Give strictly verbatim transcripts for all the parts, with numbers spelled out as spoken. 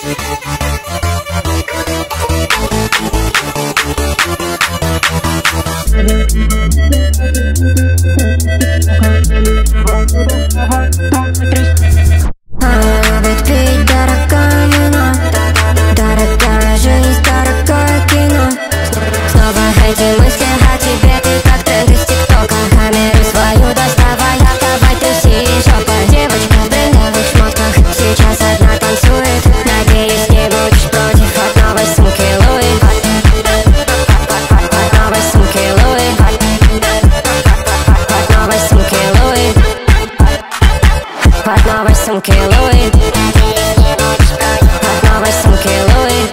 любит пить дорогое вино, дорогая жизнь, дорогое кино. Снова эти мысли о тебе, ты как тренд из тиктока. Камеру свою доставай, давай тряси жопа. Девочка в брендовых шмотках сейчас одна танцует. Надеюсь, не будешь против от новой сумки Луи. От новой сумки Луи. От новой сумки Луи. От новой сумки Луи. От новой сумки Луи.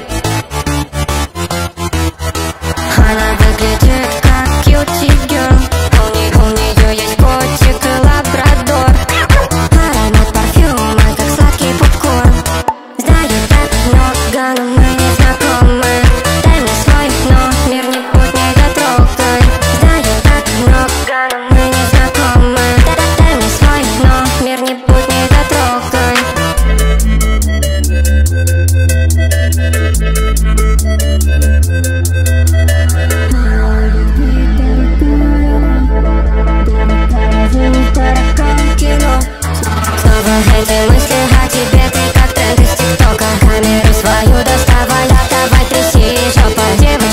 Она выглядит как кьюти-герл. У нее есть котик и лабрадор. Аромат парфюма, как сладкий попкорн. Знаю так много, но мы не знакомы. Дай мне свой номер, не будь недотрогой. Знаю так много, но мы не знакомы. Дай мне свой номер, не будь недотрогой. Снова эти мысли о тебе, ты как тренд из тиктока. Камеру свою доставай, давай тряси жопа.